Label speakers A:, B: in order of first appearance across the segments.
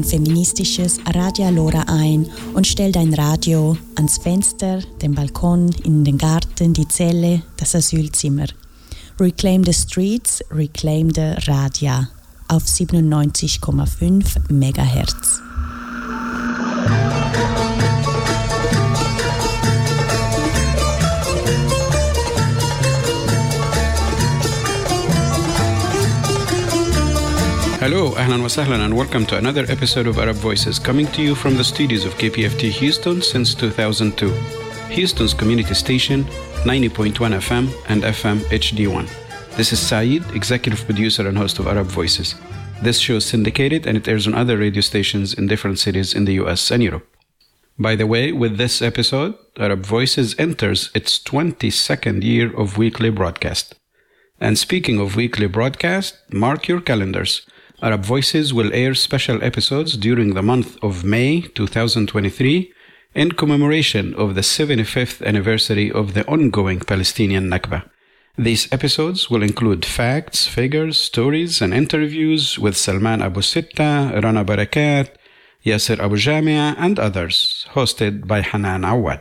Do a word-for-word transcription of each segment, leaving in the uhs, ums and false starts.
A: feministisches Radio Alora ein und stell dein Radio ans Fenster, den Balkon, in den Garten, die Zelle, das Asylzimmer. Reclaim the Streets, Reclaim the Radio auf siebenundneunzig Komma fünf Megahertz.
B: Hello, ahlan wa sahlan, and welcome to another episode of Arab Voices, coming to you from the studios of K P F T Houston since two thousand two. Houston's community station, ninety point one F M and F M H D one. This is Saeed, executive producer and host of Arab Voices. This show is syndicated and it airs on other radio stations in different cities in the U S and Europe. By the way, with this episode, Arab Voices enters its twenty-second year of weekly broadcast. And speaking of weekly broadcast, mark your calendars. Arab Voices will air special episodes during the month of May twenty twenty-three in commemoration of the seventy-fifth anniversary of the ongoing Palestinian Nakba. These episodes will include facts, figures, stories, and interviews with Salman Abu Sitta, Rana Barakat, Yasser Abu Jamia, and others, hosted by Hanan Awad.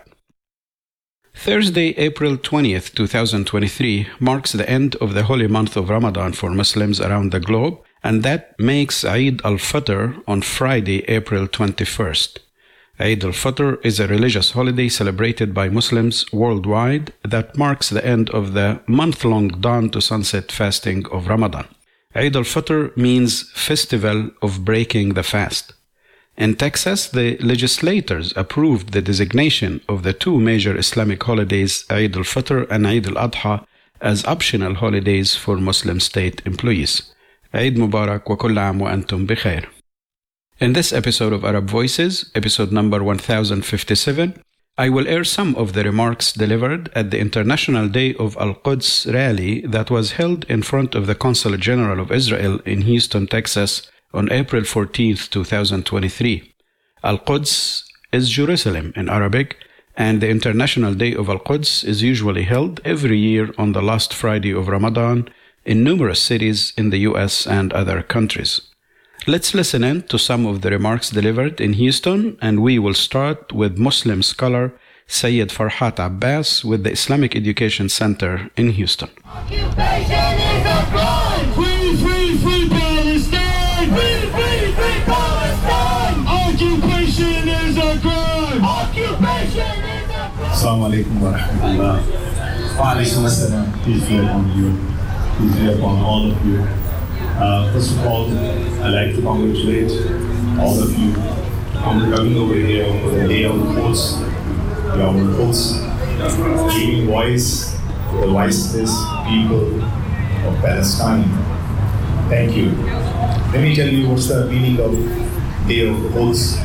B: Thursday, April twentieth, twenty twenty-three marks the end of the holy month of Ramadan for Muslims around the globe, and that makes Eid al-Fitr on Friday, April twenty-first. Eid al-Fitr is a religious holiday celebrated by Muslims worldwide that marks the end of the month-long dawn to sunset fasting of Ramadan. Eid al-Fitr means festival of breaking the fast. In Texas, the legislators approved the designation of the two major Islamic holidays, Eid al-Fitr and Eid al-Adha, as optional holidays for Muslim state employees. Eid Mubarak wa kull aam wa antum bi khair. In this episode of Arab Voices, episode number one thousand fifty-seven, I will air some of the remarks delivered at the International Day of Al-Quds rally that was held in front of the Consulate General of Israel in Houston, Texas, on April fourteenth, twenty twenty-three. Al-Quds is Jerusalem in Arabic, and the International Day of Al-Quds is usually held every year on the last Friday of Ramadan in numerous cities in the U S and other countries. Let's listen in to some of the remarks delivered in Houston, and we will start with Muslim scholar Sayyid Farhat Abbas with the Islamic Education Center in Houston.
C: Occupation is a crime! Free, free, free Palestine! Free, free, free Palestine! Occupation is a crime! Occupation is a crime!
D: Assalamu alaikum wa rahmatullah. Wa alaikum assalam. Peace be upon you. Peace be upon all of you. Uh, first of all, I'd like to congratulate all of you for coming over here for the Day of the Quds. Your Quds, giving voice to the voiceless people of Palestine. Thank you. Let me tell you what's the meaning of Day of the Quds.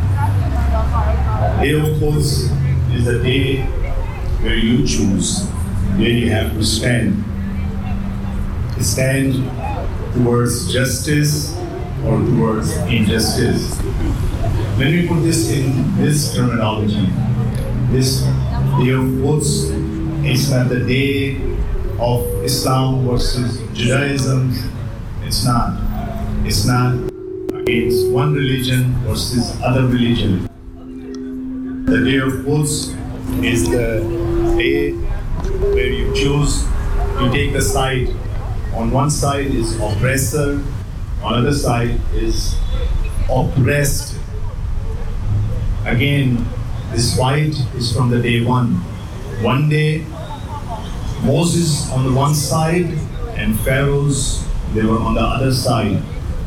D: Day of the Quds is the day where you choose where you have to stand. Stand towards justice or towards injustice. When we put this in this terminology, this Day of Quds is not the day of Islam versus Judaism. It's not. It's not against one religion versus other religion. The Day of Quds is the day where you choose, you take a side. On one side is oppressor, on the other side is oppressed. Again, this fight is from the day one. One day, Moses on the one side and Pharaohs, they were on the other side.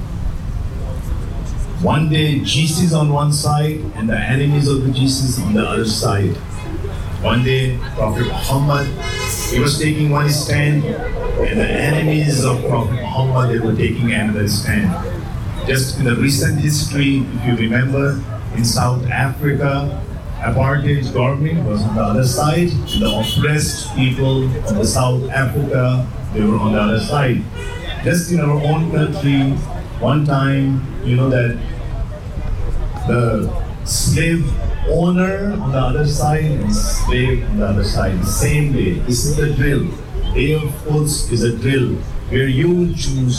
D: One day, Jesus on one side and the enemies of the Jesus on the other side. One day, Prophet Muhammad, he was taking one stand, and the enemies of Prophet Muhammad, they were taking another stand. Just in the recent history, if you remember, in South Africa, apartheid government was on the other side, and the oppressed people of the South Africa, they were on the other side. Just in our own country, one time, you know that the slave owner on the other side and slave on the other side, the same day. This is the drill. Day of Quds is a drill where you choose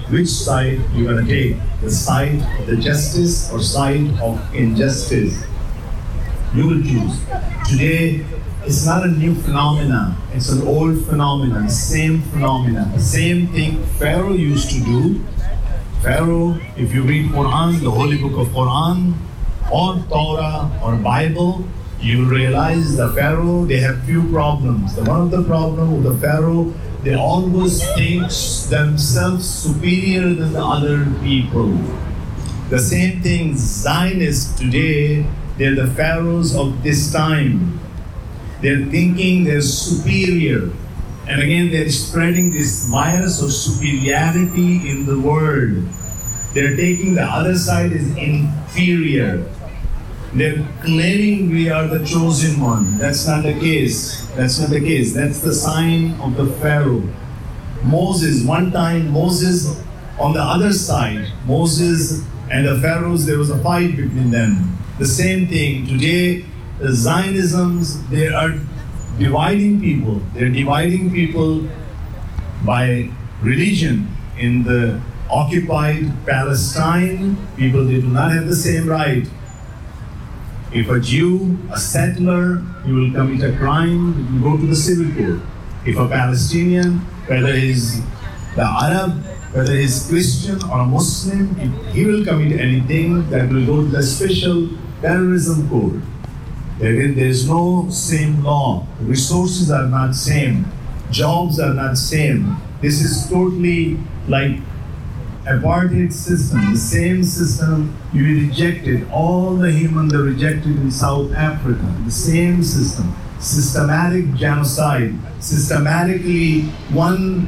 D: which side you're going to take, the side of the justice or side of injustice. You will choose. Today, it's not a new phenomenon, it's an old phenomenon, same phenomenon, the same thing Pharaoh used to do. Pharaoh, if you read Quran, the holy book of Quran, or Torah, or Bible, you will realize the Pharaoh, they have few problems. The one of the problem with the Pharaoh, they always think themselves superior than the other people. The same thing, Zionists today, they're the pharaohs of this time. They're thinking they're superior. And again, they're spreading this virus of superiority in the world. They're taking the other side as inferior. They're claiming we are the chosen one. That's not the case. That's not the case. That's the sign of the Pharaoh. Moses, one time Moses on the other side, Moses and the Pharaohs, there was a fight between them. The same thing. Today, the Zionisms, they are dividing people. They're dividing people by religion. In the occupied Palestine, people, they do not have the same right. If a Jew, a settler, he will commit a crime, he will go to the civil court. If a Palestinian, whether he's the Arab, whether he's Christian or a Muslim, if he will commit anything, that will go to the special terrorism court. There is no same law. Resources are not same. Jobs are not same. This is totally like apartheid system, the same system you rejected. All the human they rejected in South Africa, the same system. Systematic genocide, systematically one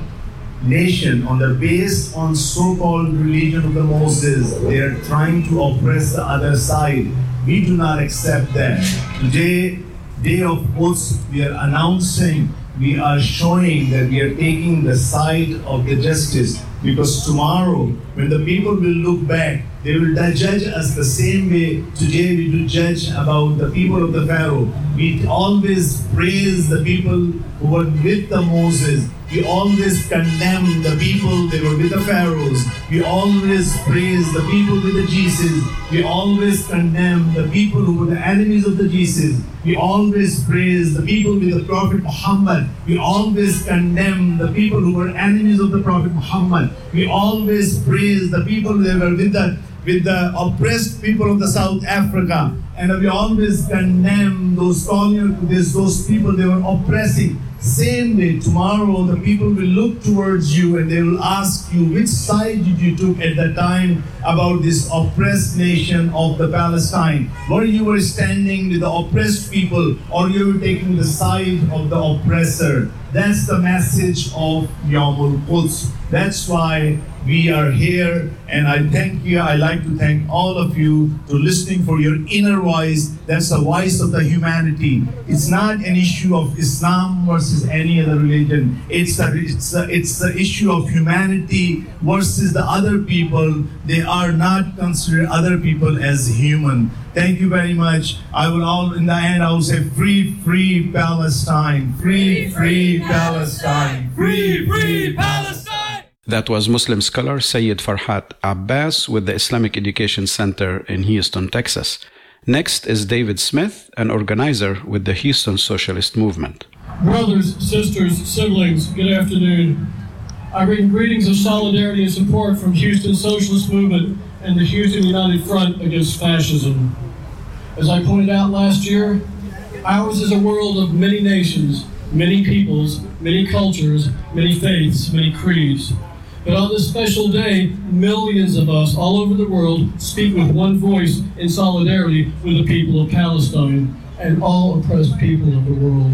D: nation on the base on so-called religion of the Moses. They are trying to oppress the other side. We do not accept that. Today, Day of Quds, we are announcing, we are showing that we are taking the side of the justice. Because tomorrow, when the people will look back, they will judge us the same way today we do judge about the people of the Pharaoh. We always praise the people who were with the Moses. We always condemn the people that were with the Pharaohs. We always praise the people with the Jesus. We always condemn the people who were the enemies of the Jesus. We always praise the people with the Prophet Muhammad. We always condemn the people who were enemies of the Prophet Muhammad. We always praise the people that were with the with the oppressed people of the South Africa. And we always condemn those colonial, those people they were oppressing. Same day, tomorrow, the people will look towards you and they will ask you, which side did you took at the time about this oppressed nation of the Palestine? Were you were standing with the oppressed people or you were taking the side of the oppressor? That's the message of Yawmul Quds. That's why we are here, and I thank you. I like to thank all of you for listening for your inner voice. That's the voice of the humanity. It's not an issue of Islam versus any other religion. It's a, it's a, it's the issue of humanity versus the other people. They are not considered other people as human. Thank you very much. I will all, in the end, I will say free, free Palestine. Free, free Palestine.
C: Free, free Palestine.
B: That was Muslim scholar Sayyid Farhat Abbas with the Islamic Education Center in Houston, Texas. Next is David Smith, an organizer with the Houston Socialist Movement.
E: Brothers, sisters, siblings, good afternoon. I bring greetings of solidarity and support from Houston Socialist Movement and the Houston United Front against fascism. As I pointed out last year, ours is a world of many nations, many peoples, many cultures, many faiths, many creeds. But on this special day, millions of us all over the world speak with one voice in solidarity with the people of Palestine and all oppressed people of the world.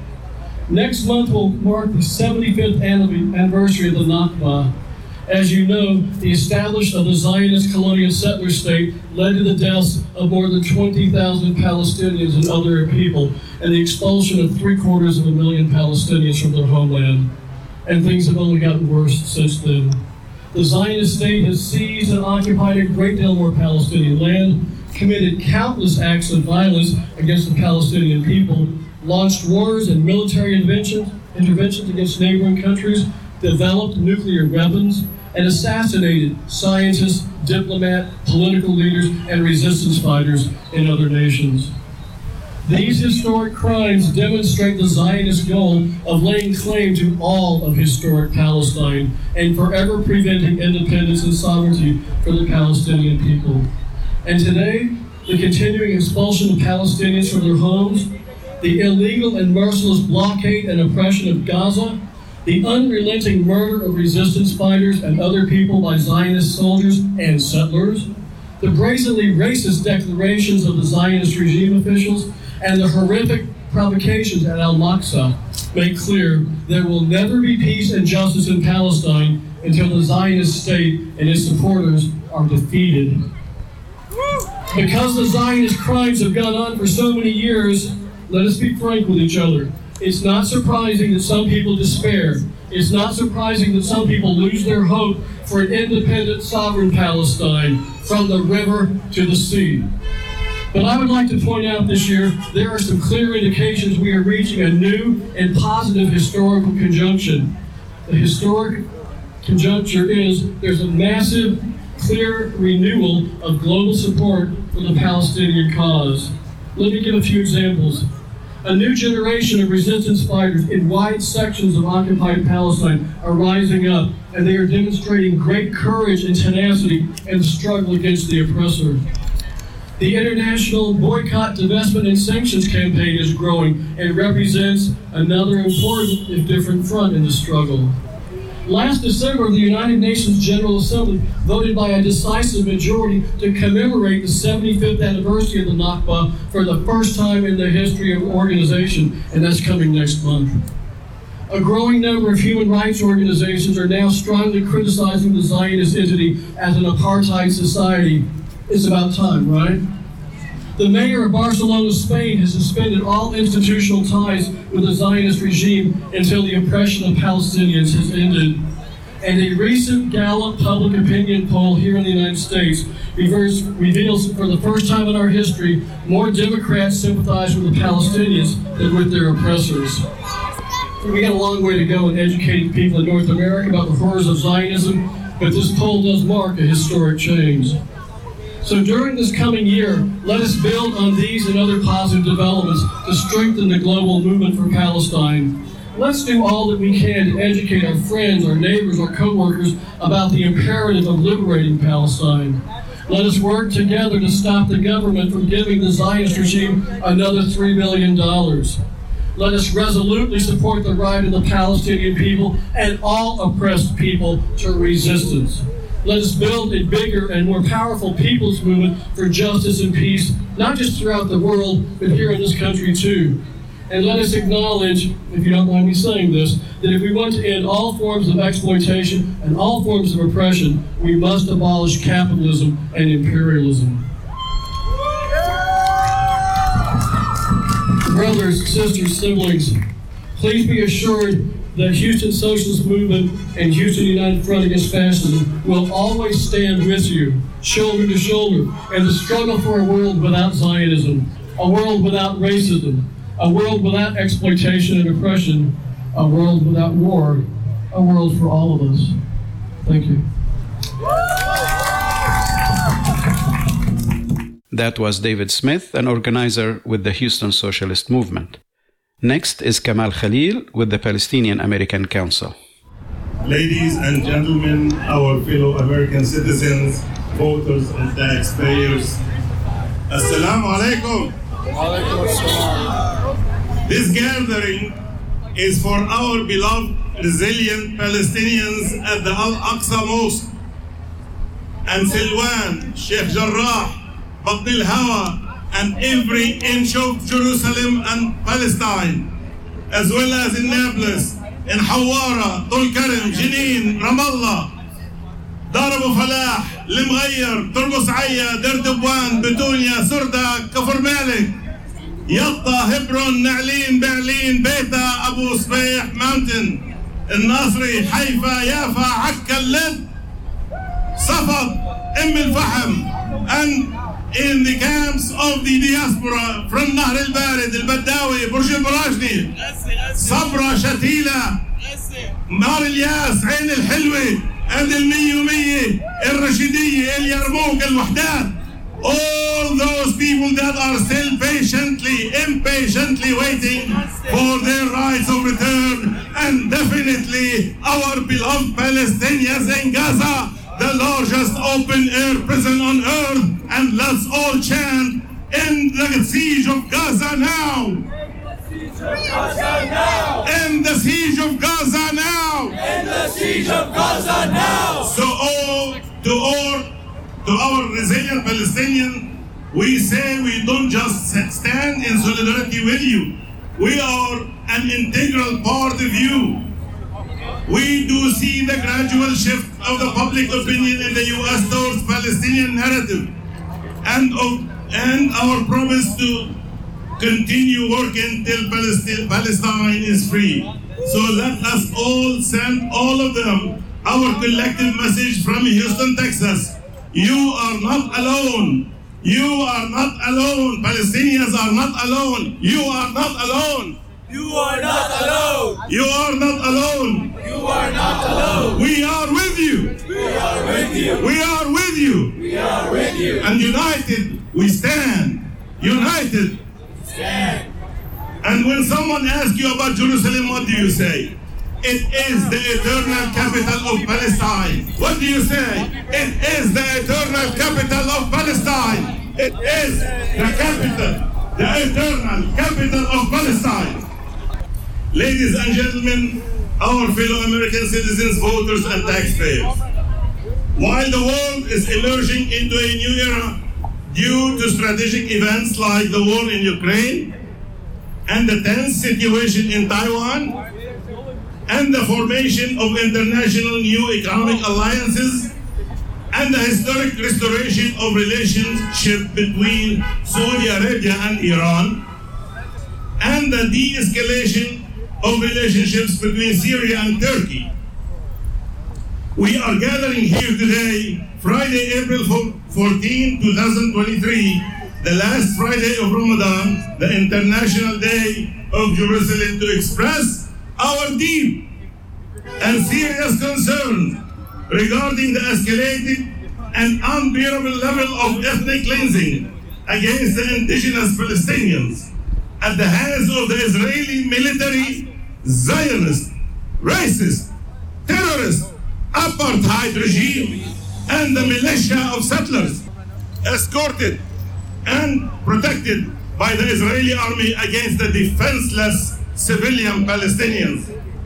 E: Next month will mark the seventy-fifth anniversary of the Nakba. As you know, the establishment of the Zionist colonial settler state led to the deaths of more than twenty thousand Palestinians and other people, and the expulsion of three quarters of a million Palestinians from their homeland. And things have only gotten worse since then. The Zionist state has seized and occupied a great deal more Palestinian land, committed countless acts of violence against the Palestinian people, launched wars and military interventions, interventions against neighboring countries, developed nuclear weapons, and assassinated scientists, diplomats, political leaders, and resistance fighters in other nations. These historic crimes demonstrate the Zionist goal of laying claim to all of historic Palestine and forever preventing independence and sovereignty for the Palestinian people. And today, the continuing expulsion of Palestinians from their homes, the illegal and merciless blockade and oppression of Gaza, the unrelenting murder of resistance fighters and other people by Zionist soldiers and settlers, the brazenly racist declarations of the Zionist regime officials, and the horrific provocations at Al-Aqsa make clear there will never be peace and justice in Palestine until the Zionist state and its supporters are defeated. Because the Zionist crimes have gone on for so many years, let us be frank with each other. It's not surprising that some people despair. It's not surprising that some people lose their hope for an independent, sovereign Palestine from the river to the sea. But I would like to point out this year, there are some clear indications we are reaching a new and positive historical conjunction. The historic conjuncture is there's a massive, clear renewal of global support for the Palestinian cause. Let me give a few examples. A new generation of resistance fighters in wide sections of occupied Palestine are rising up, and they are demonstrating great courage and tenacity in the struggle against the oppressor. The international boycott, divestment, and sanctions campaign is growing and represents another important, if different, front in the struggle. Last December, the United Nations General Assembly voted by a decisive majority to commemorate the seventy-fifth anniversary of the Nakba for the first time in the history of the organization, and that's coming next month. A growing number of human rights organizations are now strongly criticizing the Zionist entity as an apartheid society. It's about time, right? The mayor of Barcelona, Spain, has suspended all institutional ties with the Zionist regime until the oppression of Palestinians has ended. And a recent Gallup public opinion poll here in the United States reverse, reveals for the first time in our history, more Democrats sympathize with the Palestinians than with their oppressors. We got a long way to go in educating people in North America about the horrors of Zionism, but this poll does mark a historic change. So during this coming year, let us build on these and other positive developments to strengthen the global movement for Palestine. Let's do all that we can to educate our friends, our neighbors, our co-workers about the imperative of liberating Palestine. Let us work together to stop the government from giving the Zionist regime another three billion dollars. Let us resolutely support the right of the Palestinian people and all oppressed people to resistance. Let us build a bigger and more powerful people's movement for justice and peace, not just throughout the world, but here in this country too. And let us acknowledge, if you don't mind me saying this, that if we want to end all forms of exploitation and all forms of oppression, we must abolish capitalism and imperialism. Brothers, sisters, siblings, please be assured that Houston Socialist Movement and Houston United Front Against Fascism will always stand with you, shoulder to shoulder, in the struggle for a world without Zionism, a world without racism, a world without exploitation and oppression, a world without war, a world for all of us. Thank you.
B: That was David Smith, an organizer with the Houston Socialist Movement. Next is Kamal Khalil with the Palestinian American Council.
F: Ladies and gentlemen, our fellow American citizens, voters and taxpayers, Assalamu alaikum. This gathering is for our beloved, resilient Palestinians at the Al-Aqsa Mosque and Silwan, Sheikh Jarrah, Batn al-Hawa, and every inch of Jerusalem and Palestine, as well as in Nablus, in Hawara, Tul Karim, Jenin, Ramallah, Dar Abu Falah, Limghayr, Turmus Aya, Deir Dibwan, Betunia, Surda, Kafr Malik, Yatta, Hebron, Na'lin, Berlin, Beta, Abu Sbeih, Mountain, Al-Nasri, Haifa, Yafa, Akka, Lid, Safad, Umm al-Fahm, and in the camps of the diaspora from Nahr al-Barid, al-Badawi, Burj al-Barajni, Sabra, Shatila, Nar al-Yas, Ain al-Hilwi, and المية الرشيدية اليرموك الوحدات. All those people that are still patiently, impatiently waiting for their rights of return, and definitely our beloved Palestinians in Gaza, the largest open-air prison on earth, and let's all chant, end the siege of Gaza now! End the siege of Gaza now!
C: End the siege of Gaza now!
F: So all, to all, to our resilient Palestinians, we say we don't just stand in solidarity with you. We are an integral part of you. We do see the gradual shift of the public opinion in the U S towards Palestinian narrative, and of, and our promise to continue working till Palestine, Palestine is free. So let us all send all of them our collective message from Houston, Texas. You are not alone. You are not alone. Palestinians are not alone. You are not alone.
C: You are not alone.
F: You are not alone.
C: You are not alone.
F: We are with you.
C: We are with you.
F: We are with you.
C: We are with you.
F: And united we stand. United.
C: Stand.
F: And when someone asks you about Jerusalem, what do you say? It is the eternal capital of Palestine. What do you say? It is the eternal capital of Palestine. It is the capital, the eternal capital of Palestine. Ladies and gentlemen, our fellow American citizens, voters, and taxpayers, while the world is emerging into a new era due to strategic events like the war in Ukraine and the tense situation in Taiwan, and the formation of international new economic alliances, and the historic restoration of relationship between Saudi Arabia and Iran, and the de-escalation of relationships between Syria and Turkey. We are gathering here today, Friday, April fourteenth, twenty twenty-three, the last Friday of Ramadan, the International Day of Jerusalem, to express our deep and serious concerns regarding the escalated and unbearable level of ethnic cleansing against the indigenous Palestinians at the hands of the Israeli military, Zionist, racist, terrorist, apartheid regime, and the militia of settlers, escorted and protected by the Israeli army against the defenseless civilian Palestinians.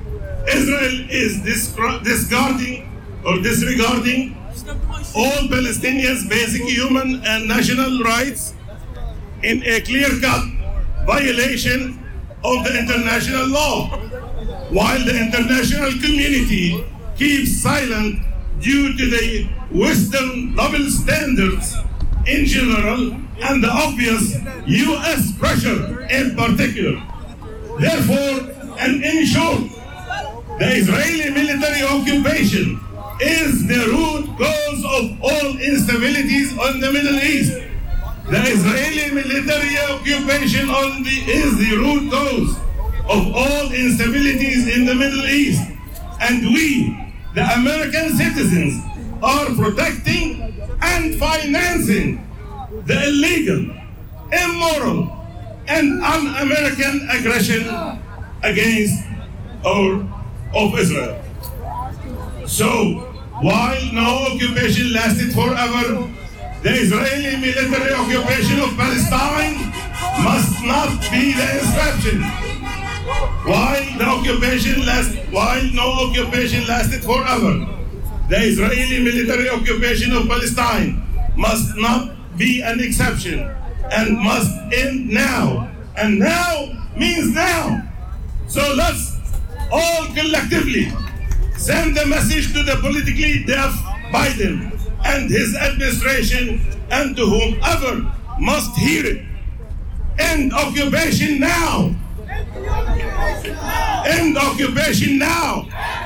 F: Israel is discarding or disregarding all Palestinians' basic human and national rights in a clear-cut violation of the international law, while the international community keeps silent due to the Western double standards in general and the obvious U S pressure in particular. Therefore, and in short, the Israeli military occupation is the root cause of all instabilities in the Middle East. The Israeli military occupation on the, is the root cause of all instabilities in the Middle East. And we, the American citizens, are protecting and financing the illegal, immoral, and un-American aggression against our of Israel. So, while no occupation lasted forever, the Israeli military occupation of Palestine must not be the exception. While the occupation last, while no occupation lasted forever, the Israeli military occupation of Palestine must not be an exception and must end now. And now means now. So let's all collectively send a message to the politically deaf Biden and his administration and to whomever must hear it. End occupation now. End occupation now.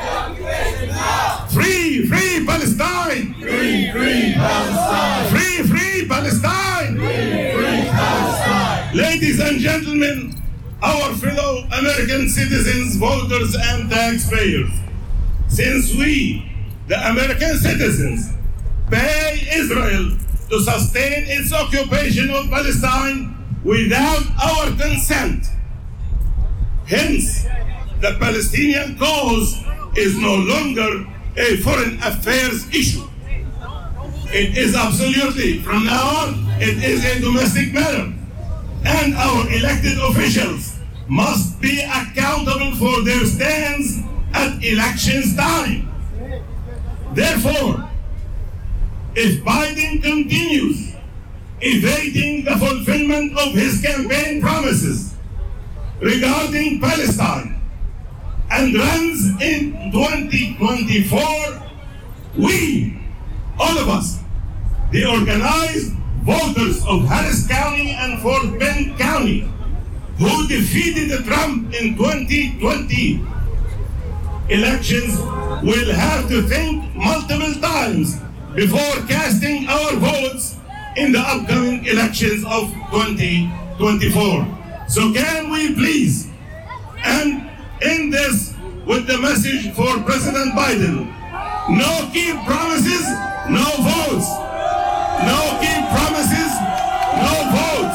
F: Free, free Palestine.
C: Free, free Palestine.
F: Free, free Palestine.
C: Free, free Palestine.
F: Ladies and gentlemen, our fellow American citizens, voters, and taxpayers, since we, the American citizens pay Israel to sustain its occupation of Palestine without our consent. Hence, the Palestinian cause is no longer a foreign affairs issue. It is absolutely, from now on, it is a domestic matter. And our elected officials must be accountable for their stands at elections time. Therefore, if Biden continues evading the fulfillment of his campaign promises regarding Palestine and runs in twenty twenty-four, we, all of us, the organized voters of Harris County and Fort Bend County, who defeated Trump in twenty twenty elections, will have to think multiple times before casting our votes in the upcoming elections of twenty twenty-four. So can we please end in this with the message for President Biden: no keep promises, no votes. No keep promises, no votes.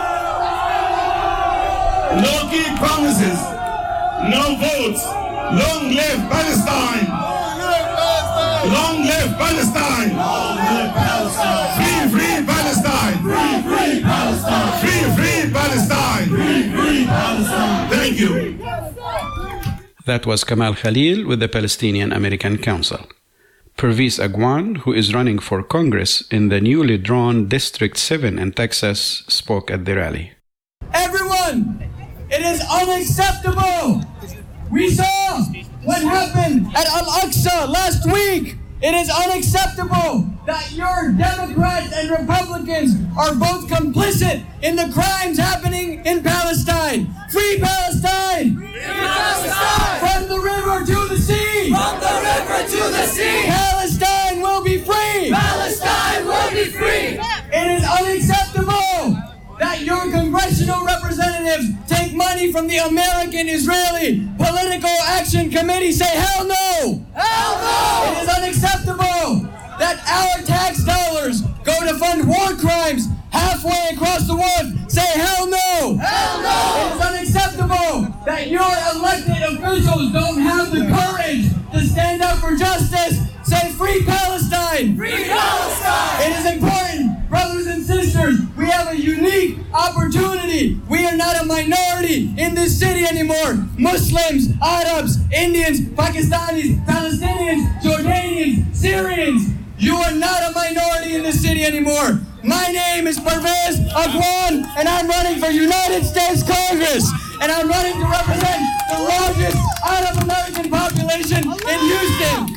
F: No keep promises, no votes. Long live Palestine. Long live Palestine. Free, free Palestine. Free, free Palestine. Free, free Palestine. Free, free Palestine. Thank you.
B: That was Kamal Khalil with the Palestinian American Council. Pervez Agwan, who is running for Congress in the newly drawn District seven in Texas, spoke at the rally.
G: Everyone, it is unacceptable. We saw what happened at Al-Aqsa last week. It is unacceptable that your Democrats and Republicans are both complicit in the crimes happening in Palestine. Free Palestine! Free Palestine! From the river to the sea! From the river to the sea! Palestine will be free! Palestine will be free! It is unacceptable that your congressional representatives take money from the American-Israeli Political Action Committee. Say hell no! Hell no! It is unacceptable that our tax dollars go to fund war crimes halfway across the world. Say hell no! Hell no! It is unacceptable that your elected officials don't have the courage to stand up for justice. Say free Palestine! Free Palestine! It is important, brothers and sisters, we have a unique opportunity. We are not a minority in this city anymore. Muslims, Arabs, Indians, Pakistanis, Palestinians, Jordanians, Syrians. You are not a minority in this city anymore. My name is Pervez Agwan, and I'm running for United States Congress. And I'm running to represent the largest Arab American population in Houston.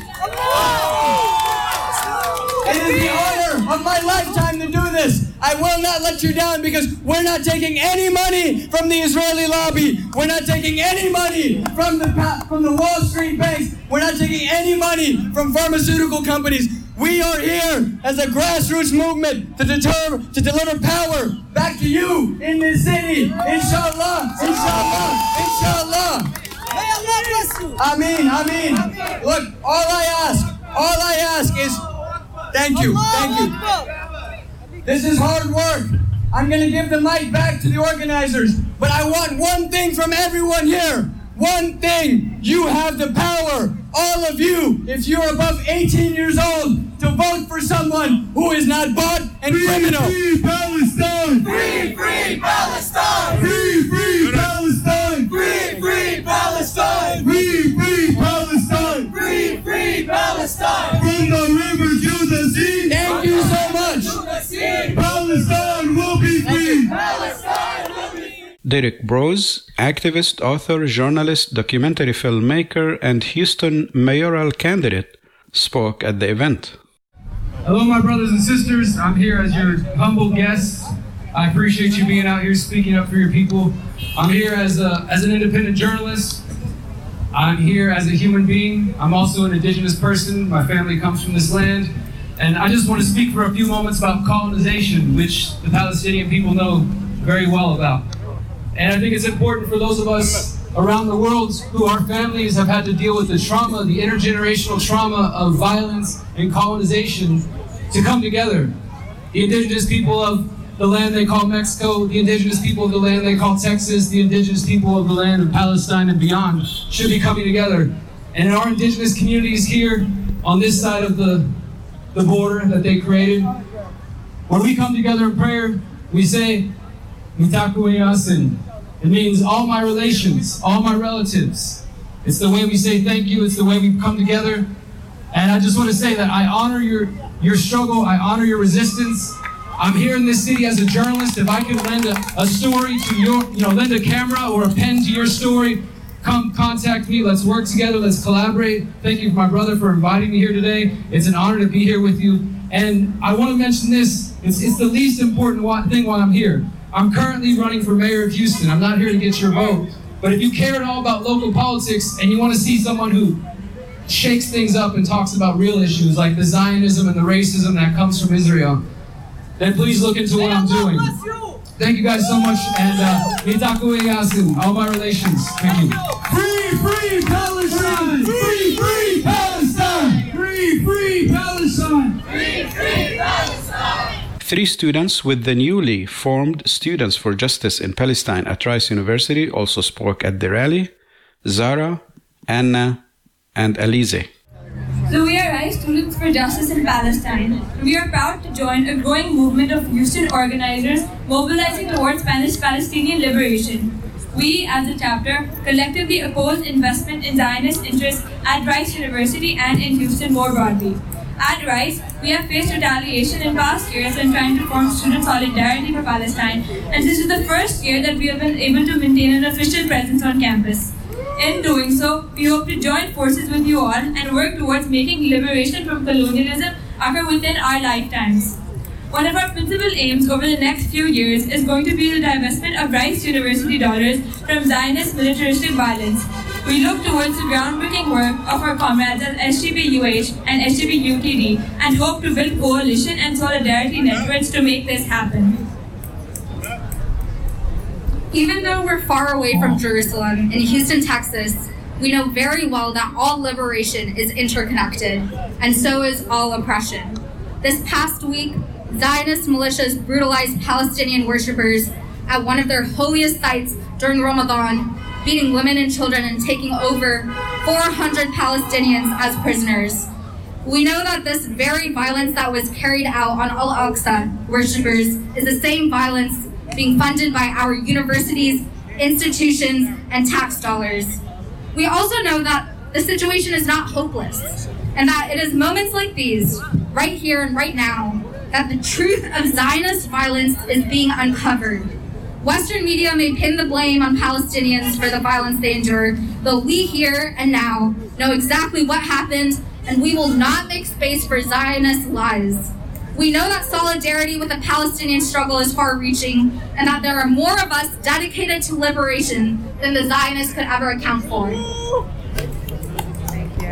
G: It is the honor of my lifetime to do this. I will not let you down because we're not taking any money from the Israeli lobby. We're not taking any money from the from the Wall Street banks. We're not taking any money from pharmaceutical companies. We are here as a grassroots movement to deter, to deliver power back to you in this city. Inshallah, inshallah, inshallah. May Allah bless you. Ameen, ameen. Look, all I ask, all I ask is thank you, thank you. This is hard work. I'm going to give the mic back to the organizers, but I want one thing from everyone here. One thing. You have the power, all of you, if you're above eighteen years old, to vote for someone who is not bought and free, criminal. Free Palestine! Free, free Palestine! Free, free Palestine! Free, free Palestine! Free, free Palestine! Free, free Palestine! From the river to the sea! Thank you so much! Palestine will be free! Palestine will be free!
B: Derek Broze, activist, author, journalist, documentary filmmaker, and Houston mayoral candidate, spoke at the event.
H: Hello, my brothers and sisters. I'm here as your humble guest. I appreciate you being out here speaking up for your people. I'm here as a as an independent journalist. I'm here as a human being. I'm also an indigenous person. My family comes from this land. And I just want to speak for a few moments about colonization, which the Palestinian people know very well about. And I think it's important for those of us around the world who our families have had to deal with the trauma, the intergenerational trauma of violence and colonization, to come together. The indigenous people of the land they call Mexico, the indigenous people of the land they call Texas, the indigenous people of the land of Palestine and beyond should be coming together. And in our indigenous communities here on this side of the, the border that they created, when we come together in prayer, we say, Mitakuye Asin. It means all my relations, all my relatives. It's the way we say thank you, it's the way we come together. And I just want to say that I honor your, your struggle, I honor your resistance. I'm here in this city as a journalist. If I can lend a, a story to your, you know, lend a camera or a pen to your story, come contact me. Let's work together. Let's collaborate. Thank you, my brother, for inviting me here today. It's an honor to be here with you. And I want to mention this. It's, it's the least important thing while I'm here. I'm currently running for mayor of Houston. I'm not here to get your vote. But if you care at all about local politics and you want to see someone who shakes things up and talks about real issues like the Zionism and the racism that comes from Israel, then please look into what I'm doing. Thank you guys so much, and Mitakuye Asin, all my relations. Thank you.
C: Free, free Palestine! Free, free Palestine! Free, free Palestine! Free, free Palestine!
B: Three students with the newly formed Students for Justice in Palestine at Rice University also spoke at the rally: Zara, Anna, and Alize.
I: So we are Rice Students for Justice in Palestine. We are proud to join a growing movement of Houston organizers mobilizing towards Palestinian liberation. We, as a chapter, collectively oppose investment in Zionist interests at Rice University and in Houston more broadly. At Rice, we have faced retaliation in past years when trying to form student solidarity for Palestine, and this is the first year that we have been able to maintain an official presence on campus. In doing so, we hope to join forces with you all and work towards making liberation from colonialism occur within our lifetimes. One of our principal aims over the next few years is going to be the divestment of Rice University dollars from Zionist militaristic violence. We look towards the groundbreaking work of our comrades at S G B U H and S G B U T D and hope to build coalition and solidarity networks to make this happen.
J: Even though we're far away from Jerusalem in Houston, Texas, we know very well that all liberation is interconnected, and so is all oppression. This past week, Zionist militias brutalized Palestinian worshippers at one of their holiest sites during Ramadan, beating women and children and taking over four hundred Palestinians as prisoners. We know that this very violence that was carried out on Al-Aqsa worshippers is the same violence being funded by our universities, institutions, and tax dollars. We also know that the situation is not hopeless, and that it is moments like these, right here and right now, that the truth of Zionist violence is being uncovered. Western media may pin the blame on Palestinians for the violence they endured, but we here and now know exactly what happened, and we will not make space for Zionist lies. We know that solidarity with the Palestinian struggle is far-reaching, and that there are more of us dedicated to liberation than the Zionists could ever account for.
K: Thank you.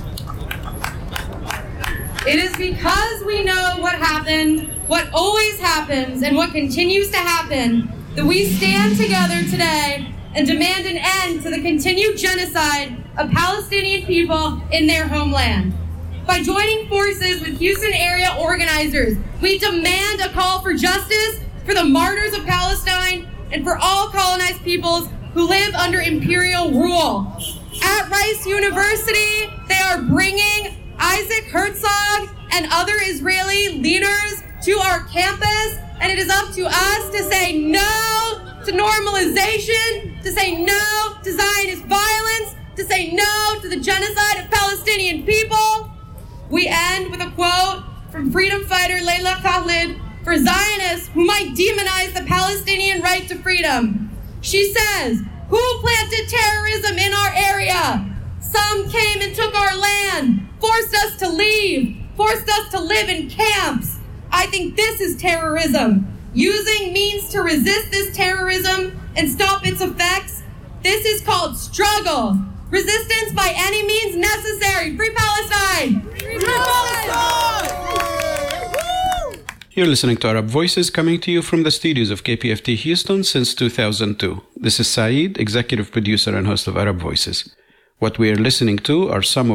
K: It is because we know what happened, what always happens, and what continues to happen, that we stand together today and demand an end to the continued genocide of Palestinian people in their homeland. By joining forces with Houston area organizers, we demand a call for justice for the martyrs of Palestine and for all colonized peoples who live under imperial rule. At Rice University, they are bringing Isaac Herzog and other Israeli leaders to our campus, and it is up to us to say no to normalization, to say no to Zionist violence, to say no to the genocide of Palestinian people. We end with a quote from freedom fighter Leila Khalid for Zionists who might demonize the Palestinian right to freedom. She says, "Who planted terrorism in our area? Some came and took our land, forced us to leave, forced us to live in camps. I think this is terrorism. Using means to resist this terrorism and stop its effects. This is called struggle. Resistance by any means necessary. Free Palestine! Free Palestine!
B: You're listening to Arab Voices, coming to you from the studios of K P F T Houston since two thousand two. This is Saeed, executive producer and host of Arab Voices. What we are listening to are some of